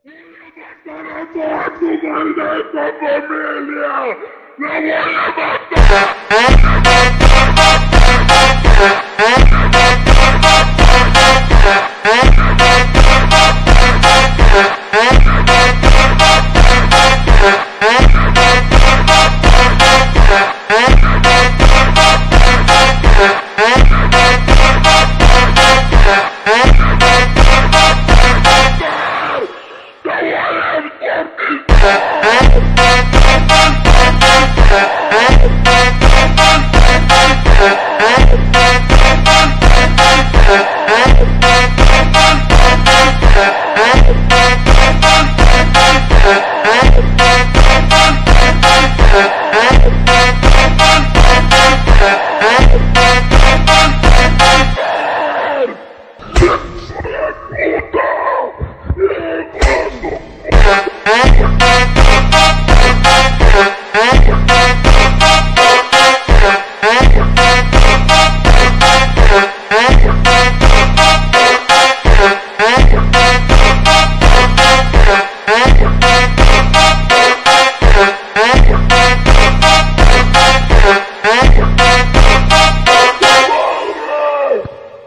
Matar a toda tu maldita familia. ¡La voy a matar! ¡Voy a matar! ¡Voy a matar! ¡Voy a matar!